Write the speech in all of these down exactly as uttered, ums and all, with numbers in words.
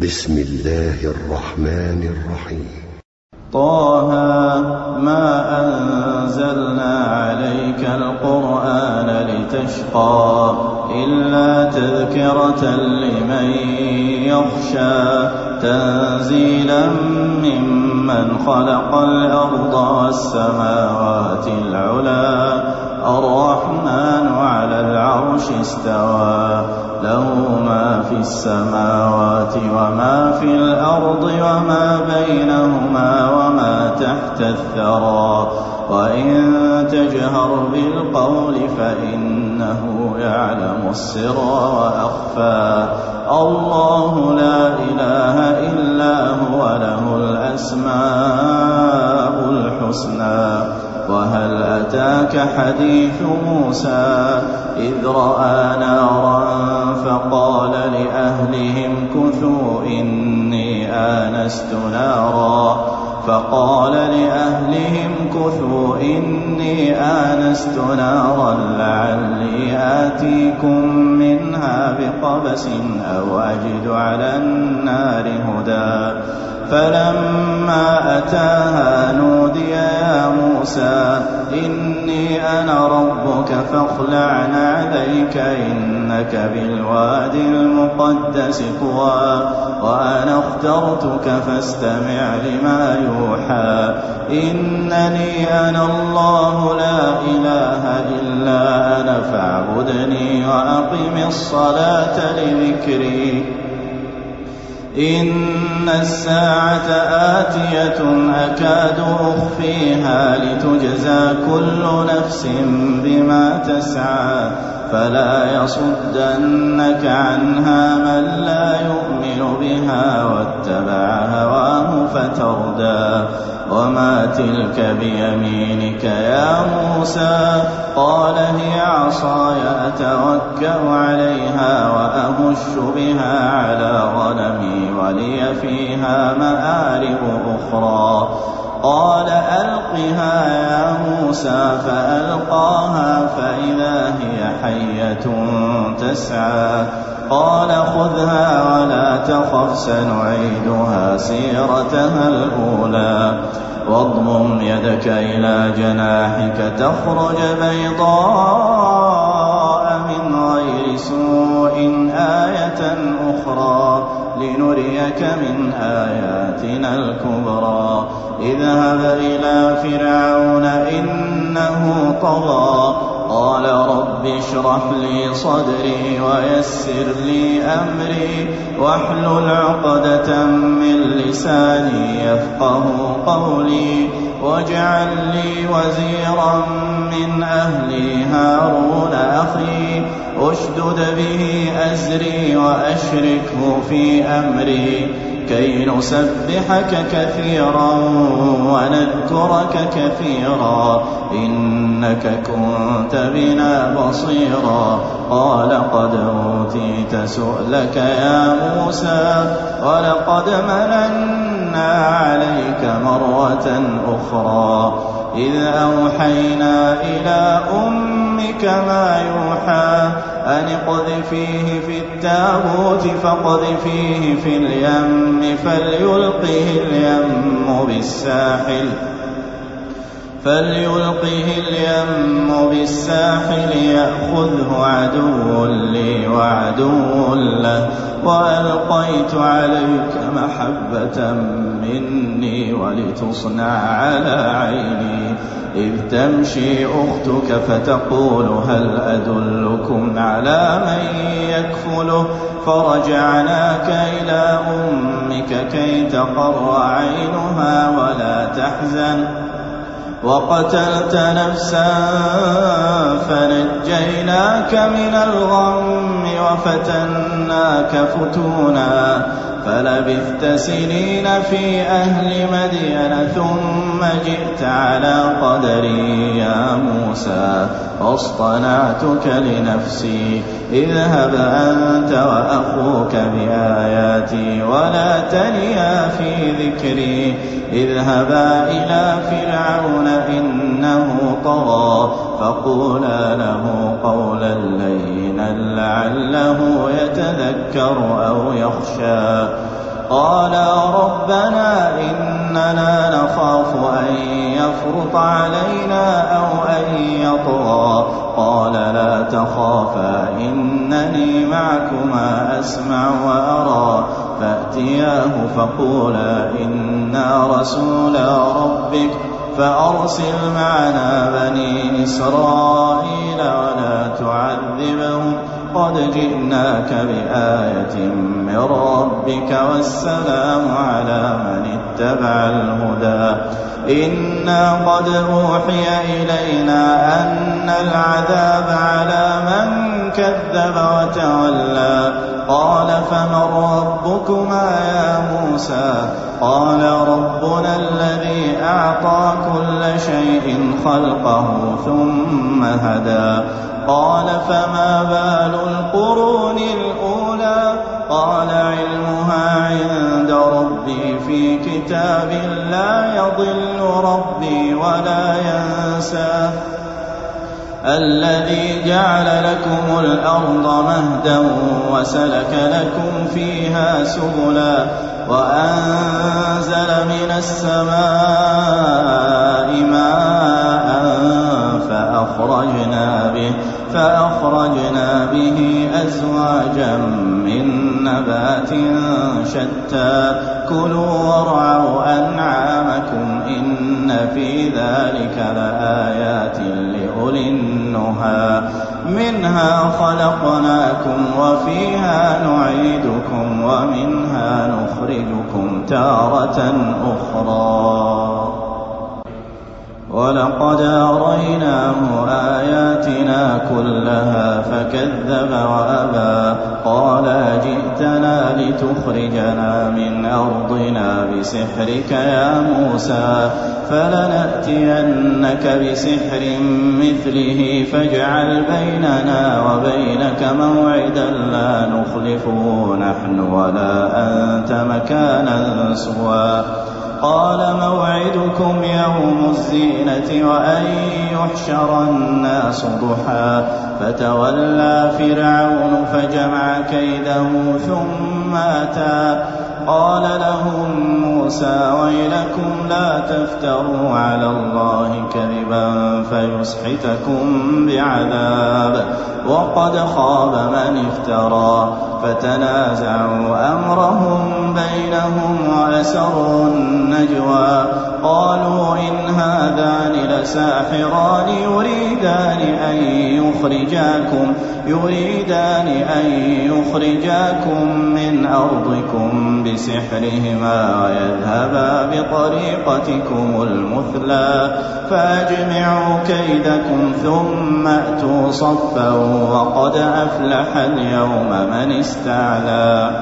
بسم الله الرحمن الرحيم. طه ما أنزلنا عليك القرآن لتشقى إلا تذكرة لمن يخشى تنزيلا ممن خلق الأرض والسماوات العلى الرحمن على العرش استوى له ما في السماوات وما في الأرض وما بينهما وما تحت الثرى وإن تجهر بالقول فإنه يعلم السر وأخفى الله لا إله إلا هو له الأسماء الحسنى. وهل أتاك حديث موسى إذ رأى نارا فقال لأهلهم كثوا إني آنست نارا فقال لأهلهم كثوا إني آنست نارا لعلي آتيكم منها بقبس أو أجد على النار هدى فلما أتاها نودي يا موسى إني أنا ربك فاخلع نعليك إنك بالوادي المقدس طوى وأنا اخترتك فاستمع لما يوحى إنني أنا الله لا إله إلا أنا فاعبدني وأقم الصلاة لذكري إن الساعة آتية أكاد أخفيها لتجزى كل نفس بما تسعى فلا يصدنك عنها من لا يؤمن بها واتبع هواه فتردى وما تلك بيمينك يا موسى قال هي عصاي أتوكأ عليها وأهش بها على غنمي ولي فيها مآرب أخرى قال ألقها يا موسى فألقاها فإذا هي حية تسعى قال خذها ولا تخف سنعيدها سيرتها الأولى واضمم يدك إلى جناحك تخرج بيضاء من غير سوء آية أخرى لنريك من آياتنا الكبرى اذهب إلى فرعون إنه طغى قال رب اشرح لي صدري ويسر لي أمري واحلل عقدة من لساني يفقه قولي واجعل لي وزيرا من أهلي هارون أخي أشدد به أزري وأشركه في أمري كي نسبحك كثيرا ونذكرك كثيرا إنك كنت بنا بصيرا قال قد أوتيت سؤلك يا موسى ولقد مننا عليك مرة أخرى إذ أوحينا إلى أمك ما يوحى أن اقذفيه في التابوت فاقذفيه في اليم فليلقه اليم بالساحل فليلقه اليم بالساحل يأخذه عدو لي وعدو له وألقيت عليك محبة مني ولتصنع على عيني إذ تمشي أختك فتقول هل أدلكم على من يكفله فرجعناك إلى أمك كي تقر عينها ولا تحزن وقتلت نفسا فنجيناك من الغم وفتناك فتونا فلبثت سنين في أهل مدين ثم جئت على قدري يا موسى واصطنعتك لنفسي اذهب أنت وأخوك بآياتي ولا تنيا في ذكري اذهبا إلى فرعون إنه طغى فقولا له قولا لينا لعله يتذكر أو يخشى قالا ربنا إننا نخاف أن يفرط علينا أو أن يطغى قال لا تخافا إنني معكما أسمع وأرى فأتياه فقولا إنا رسولا ربك فأرسل معنا بني إسرائيل ولا تعذبهم قد جئناك بآية من ربك والسلام على من اتبع الهدى إنا قد أوحي إلينا أن العذاب على من كذب وتولى قال فمن ربكما يا موسى قال ربنا الذي أعطى كل شيء خلقه ثم هدى قال فما بال القرون الأولى قال علمها عند ربي في كتاب لا يضل ربي ولا ينسى الذي جعل لكم الأرض مهدا وسلك لكم فيها سبلا وأنزل من السماء ماء فأخرجنا به فأخرجنا به أزواجا من نبات شتى كلوا وارعوا أنعامكم إن في ذلك لآيات لأولي النهى منها خلقناكم وفيها نعيدكم ومنها نخرجكم تارة أخرى ولقد أريناه آياتنا كلها فكذب وأبى قال جئتنا لتخرجنا من أرضنا بسحرك يا موسى فلنأتينك بسحر مثله فاجعل بيننا وبينك موعدا لا نخلفه نحن ولا أنت مكانا سوى قال موعدكم يوم الزينة وأن يحشر الناس ضحى فتولى فرعون فجمع كيده ثم أتى قال لهم موسى ويلكم لا تفتروا على الله كذبا فيسحتكم بعذاب وقد خاب من افترى فتنازعوا أمرهم بينهم وأسروا النجوى قالوا إن هذان لساحران يريدان أن يخرجاكم يريدان أن يخرجاكم من أرضكم بسحرهما ويذهبا بطريقتكم المثلى فأجمعوا كيدكم ثم أتوا صفا وقد أفلح اليوم من استعلى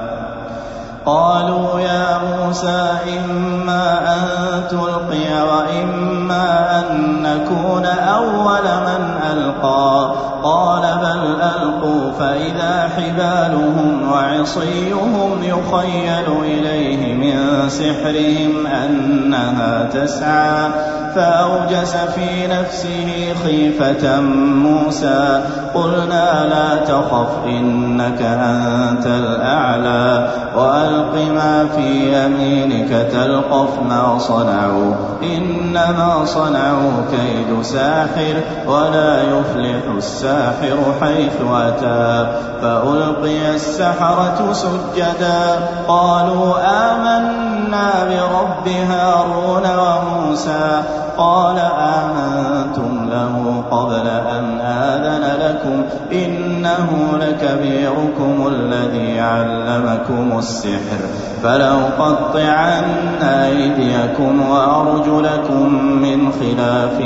قالوا يا موسى إما أن تلقي وإما أن نكون أول من ألقى قال بل ألقوا فإذا حبالهم وعصيهم يخيل إليه من سحرهم أنها تسعى فأوجس في نفسه خيفة موسى قلنا لا تخف إنك أنت الأعلى وألق ما في يمينك تلقف ما صنعوا إنما صنعوا كيد ساحر ولا يفلح الساحر حيث أتى فألقي السحرة سجدا قالوا آمنا برب هارون وموسى قال آمنتم له قبل أن آذن لكم إنه لكبيركم الذي علمكم السحر فلأقطعن أيديكم وأرجلكم من خلاف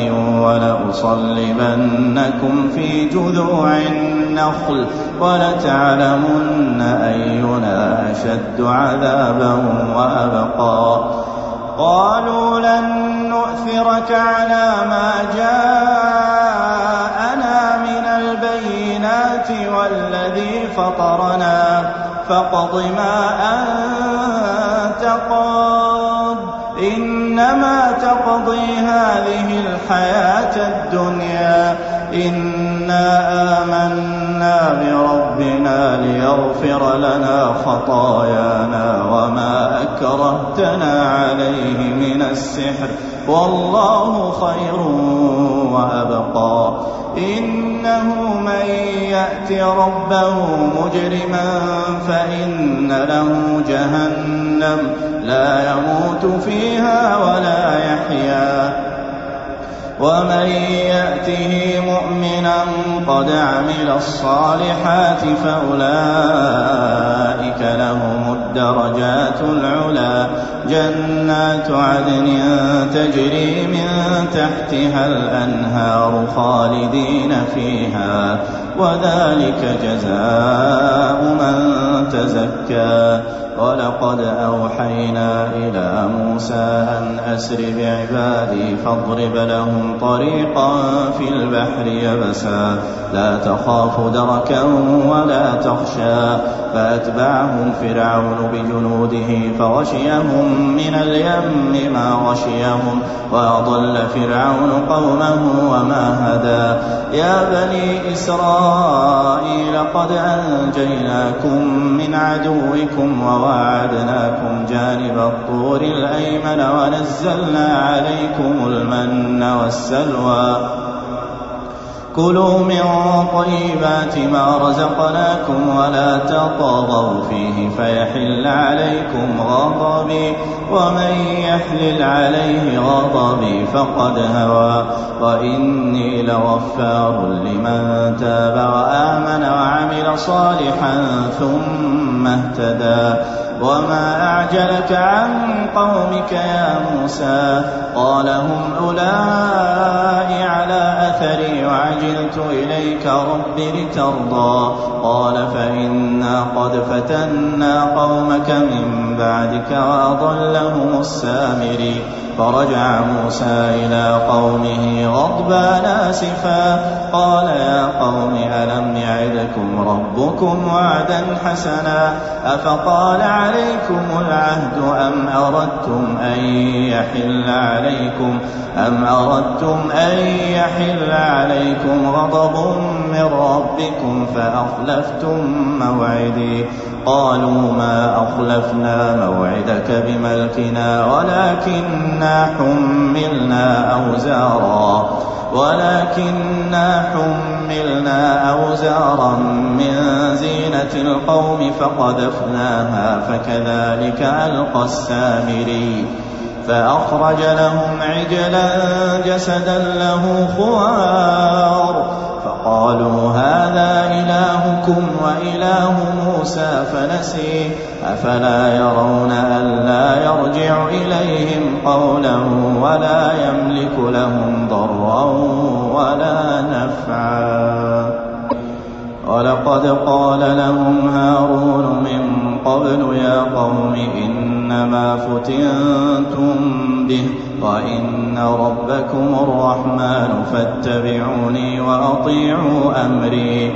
ولأصلبنكم في جذوع النخل ولتعلمن أينا أشد عذابا وأبقى قالوا لن نؤثرك على ما جاءنا من البينات والذي فطرنا فاقض ما أنت قاض إنما تقضي هذه الحياة الدنيا إنا آمنا بربنا ليغفر لنا خطايانا وما افترضتنا عليه من السحر والله خير وأبقى إنه من يأت ربه مجرما فإن له جهنم لا يموت فيها ولا يحيا ومن يأته مؤمنا قد عمل الصالحات فأولئك لهم الدرجات العلى جنات عدن تجري من تحتها الأنهار خالدين فيها وذلك جزاء من تزكى ولقد أوحينا إلى موسى أن أسر بعبادي فاضرب لهم طريقا في البحر يبسا لا تخاف دركا ولا تخشى فأتبعهم فرعون بجنوده فغشيهم من اليم ما غشيهم وأضل فرعون قومه وما هدى يا بني إسرائيل قد أنجيناكم من عدوكم وواعدناكم جانب الطور الأيمن ونزلنا عليكم المن والسلوى كلوا من طيبات ما رزقناكم ولا تطغوا فيه فيحل عليكم غضبي ومن يحلل عليه غضبي فقد هوى وإني لغفار لمن تاب وآمن وعمل صالحا ثم اهتدى وما أعجلك عن قومك يا موسى قال هم أولئك على أثري وعجلت إليك رب لترضى قال فإنا قد فتنا قومك من بعدك وأضلهم السامري فرجع موسى إلى قومه غضبان آسفا قال يا قوم ألم يعدكم ربكم وعدا حسنا أفطال عليكم العهد أم أردتم أن يحل عليكم أم أردتم أن يحل عليكم غضب من ربكم فأخلفتم موعدي قالوا ما أخلفنا موعدك بملكنا ولكننا حملنا أوزارا ولكننا حملنا أوزارا من زينة القوم فقذفناها فكذلك ألقى السامري فأخرج لهم عجلا جسدا له خوار فقالوا هذا إلهكم وإله موسى فنسي أفلا يرون ألا يرجع إليهم قولا ولا يملك لهم ضرا ولا نفعا ولقد قال لهم هارون من قبل يا قوم إنما فتنتم به وإن ربكم الرحمن فاتبعوني وأطيعوا أمري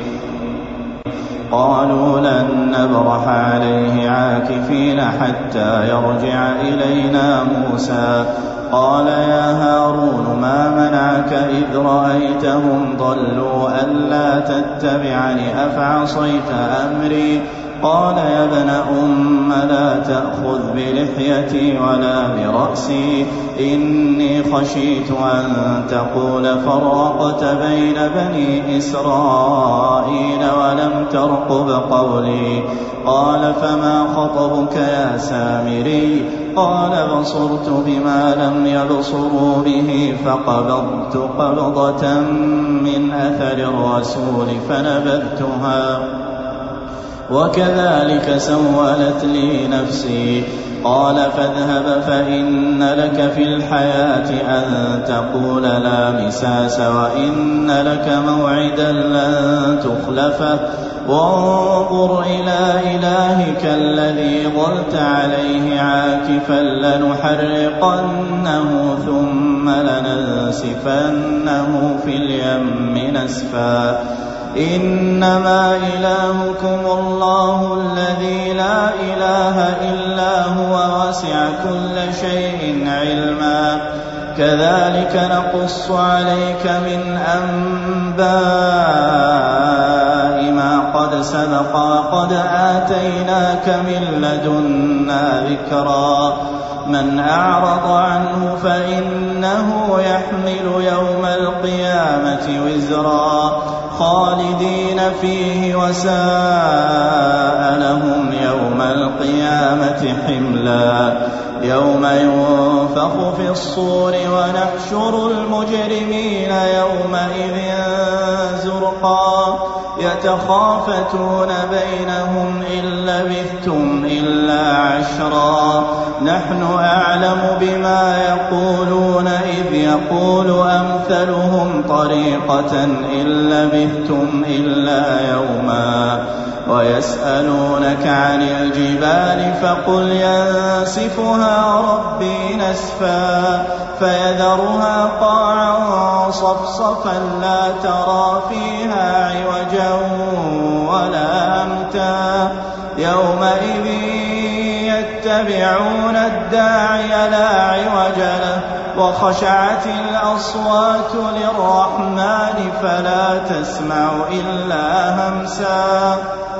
قالوا لن نبرح عليه عاكفين حتى يرجع إلينا موسى قال يا هارون ما منعك إذ رأيتهم ضلوا ألا تتبعني أفعصيت أمري قال يا ابن أم لا تأخذ بلحيتي ولا برأسي إني خشيت أن تقول فرقت بين بني إسرائيل ولم ترقب قولي قال فما خطبك يا سامري قال بصرت بما لم يبصروا به فقبضت قبضة من أثر الرسول فنبذتها وكذلك سولت لي نفسي قال فاذهب فإن لك في الحياة أن تقول لا مساس وإن لك موعدا لن تخلفه وانظر إلى إلهك الذي ظلت عليه عاكفا لنحرقنه ثم لننسفنه في اليم نسفا إنما إلهكم الله الذي لا إله إلا هو وسع كل شيء علما كذلك نقص عليك من أنباء ما قد سبقا قد آتيناك من لدنا ذكرا من أعرض عنه فإنه يحمل يوم القيامة وزرا خالدين فيه وساء لهم يوم القيامة حملا يوم ينفخ في الصور ونحشر المجرمين يومئذ زرقا يتخافتون بينهم إن لبثتم إلا عشرا نحن أعلم بما يقولون إذ يقول أمثلهم طريقة إن لبثتم إلا يوما ويسألونك عن الجبال فقل ينسفها ربي نسفا فيذرها قاعا صفصفا لا ترى فيها عوجا ولا أمتا يومئذ يتبعون الداعي لا عوج له وخشعت الأصوات للرحمن فلا تسمع إلا همسا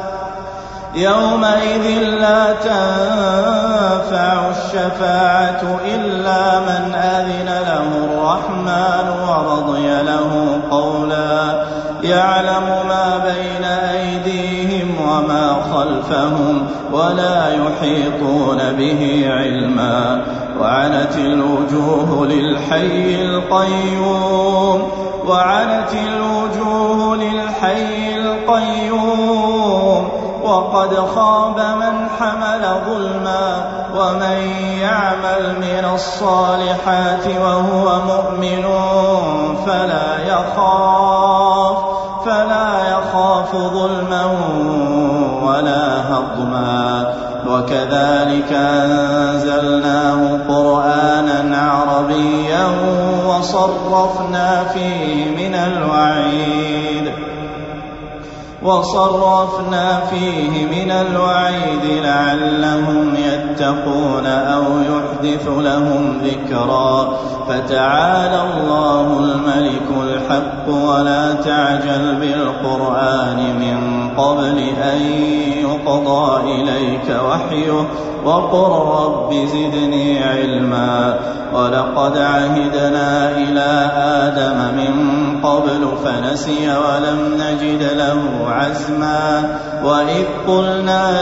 يومئذ لا تنفع الشفاعة إلا من أذن له الرحمن ورضي له قولا يعلم ما بين أيديهم وما خلفهم ولا يحيطون به علما وعنت الوجوه للحي القيوم وعنت الوجوه للحي القيوم وقد خاب من حمل ظلما ومن يعمل من الصالحات وهو مؤمن فلا يخاف فلا يخاف ظلما ولا هضما وكذلك أنزلناه قرآنا عربيا وصرفنا فيه من الوعيد وصرفنا فيه من الوعيد لعلهم يتقون أو يحدث لهم ذكرا فتعالى الله الملك الحق ولا تعجل بالقرآن من قبل أن يقضى إليك وحيه وقل رب زدني علما ولقد عهدنا إلى آدم من قبل فنسي ولم نجد له عزما وإذ قلنا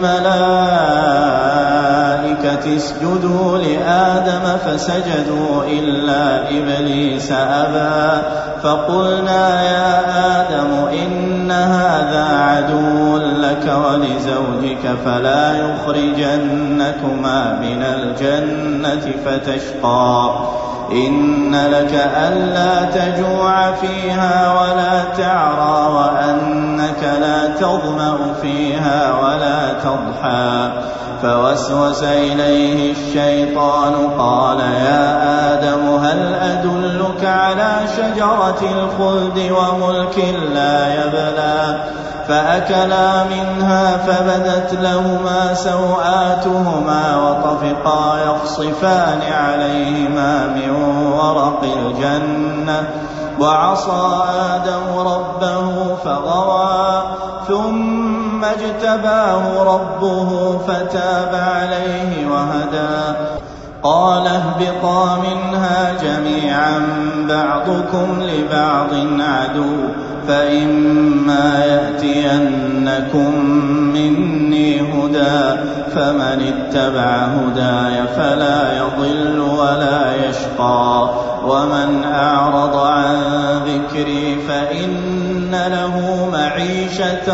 للملائكة اسجدوا لآدم فسجدوا إلا إبليس أبى فقلنا يا آدم إن هذا عدو لك ولزوجك فلا يخرجنكما من الجنة فتشقى إن لك ألا تجوع فيها ولا تعرى وأنك لا تظمأ فيها ولا تضحى فوسوس إليه الشيطان قال يا آدم هل أدلك على شجرة الخلد وملك لا يبلى فأكلا منها فبدت لهما سوآتهما وطفقا يخصفان عليهما من ورق الجنة وعصى آدم ربه فغوى ثم اجتباه ربه فتاب عليه وهدى قال اهبطا منها جميعا بعضكم لبعض عدو فإما يأتينكم مني هدى فمن اتبع هداي فلا يضل ولا يشقى ومن أعرض عن ذكري فإن له معيشة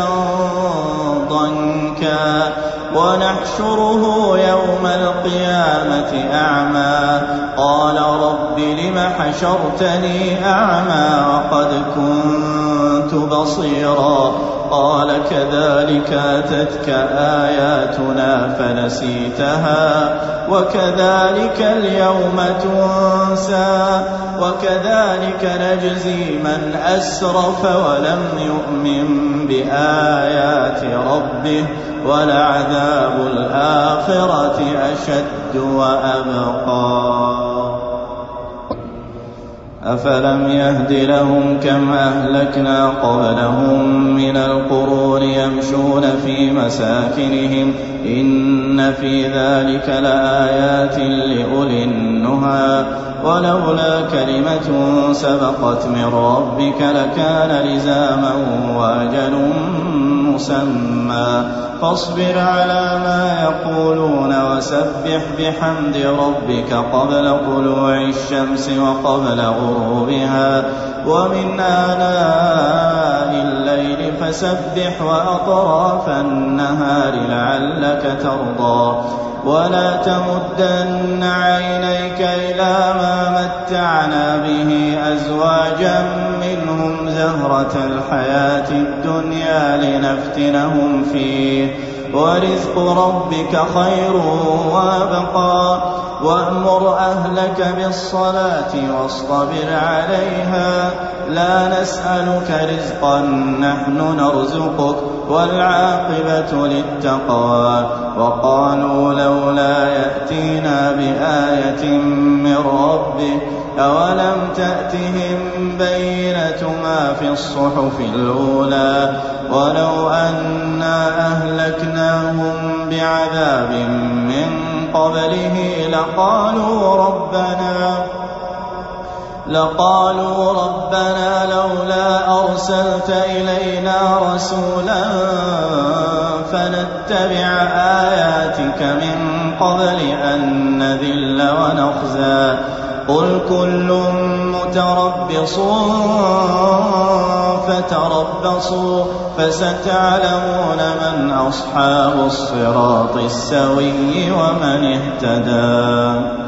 ضنكا ونحشره يوم القيامة أعمى قال رب لم حشرتني أعمى وقد كنت بصيرا قال كذلك أتتك آياتنا فنسيتها وكذلك اليوم تنسى وكذلك نجزي من أسرف ولم يؤمن بآيات ربه ولعذاب الآخرة أشد وأبقى أفلم يهد لهم كم أهلكنا قبلهم من القرون يمشون في مساكنهم إن في ذلك لآيات لأولي النهى ولولا كلمة سبقت من ربك لكان لزاما وأجل مسمى فاصبر على ما يقولون وسبح بحمد ربك قبل طلوع الشمس وقبل غروبها ومن آناء الليل فسبح وأطراف النهار لعلك ترضى ولا تمدن عينيك إلى ما متعنا به أزواجا منهم زهرة الحياة الدنيا لنفتنهم فيه ورزق ربك خير وابقى وأمر أهلك بالصلاة واصطبر عليها لا نسألك رزقا نحن نرزقك والعاقبة للتقوى وقالوا لولا يأتينا بآية من ربه أولم تأتهم بينة ما في الصحف الأولى ولو أنا أهلكناهم بعذاب من قبله لقالوا ربنا لقالوا ربنا لولا أرسلت إلينا رسولا فنتبع آياتك من قبل أن نذل ونخزى قل كل متربص فتربصوا فستعلمون من أصحاب الصراط السوي ومن اهتدى.